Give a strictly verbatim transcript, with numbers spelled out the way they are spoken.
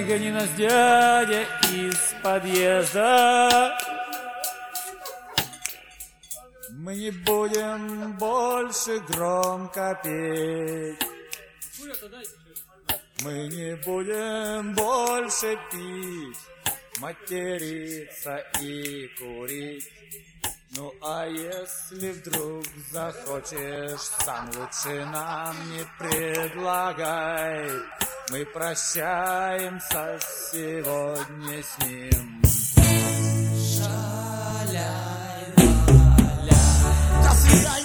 Выгони нас, дядя, из подъезда. Мы не будем больше громко петь. Мы не будем больше пить, материться и курить. Ну а если вдруг захочешь, сам лучше нам не предлагай. Мы прощаемся сегодня с ним. Шаляй, ля, ля. До свидания.